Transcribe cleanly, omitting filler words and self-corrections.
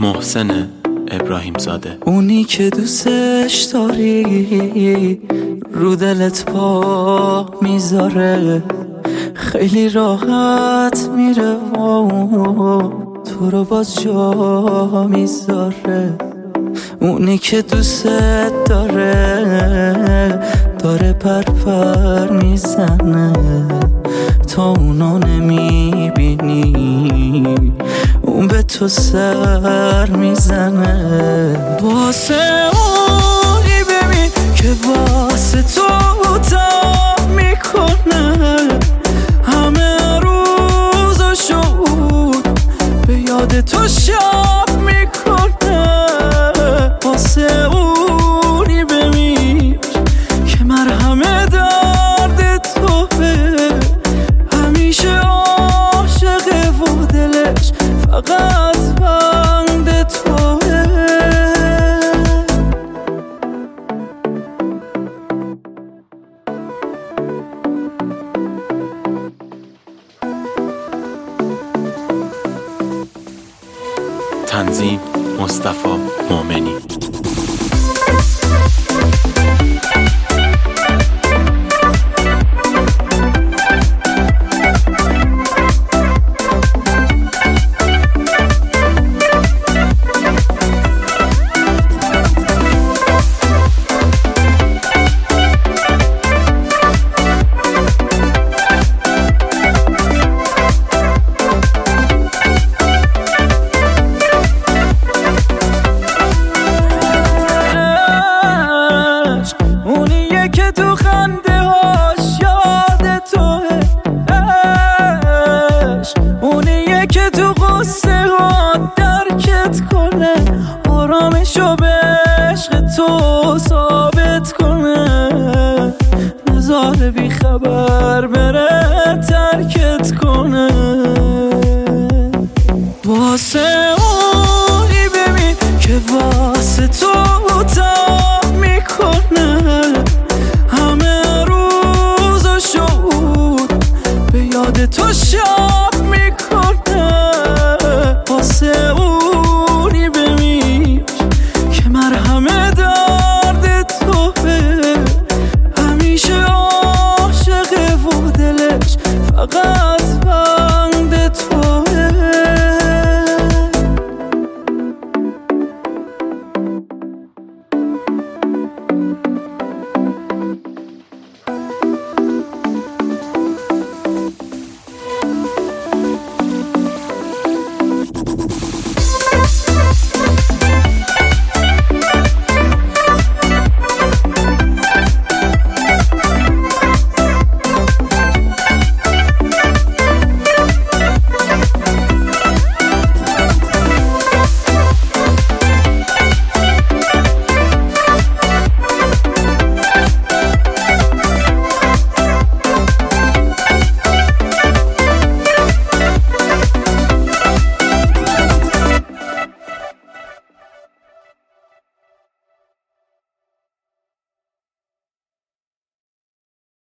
محسن ابراهیم زاده. اونی که دوستش داری رو دلت پا میذاره، خیلی راحت میره و تو رو باز جا میذاره. اونی که دوست داره پر میزنه، تا اونا نمیبینی اون به تو سر میزنه. واسه اونی ببین که واسه تو تا میکنه، همه روزاشو به یاد تو شب میکنه. واسه اونی ببین که مرهم درد توه، همیشه عاشقه و دلش فقط بند توه. تنظیم مصطفی مومنی. اونیه که تو خنده هاش یاد توه، اونیه که تو غصه ها درکت کنه، آرامشو به عشق تو ثابت کنه. نذاره بی خبر بره ترکت کنه. واسه اونی ببین که واسه تو تا میکنه، همه روزاشو به یاد تو شب میکنه. واسه اونی ببین که مرهم درد توه، همیشه عاشقه و دلش فقط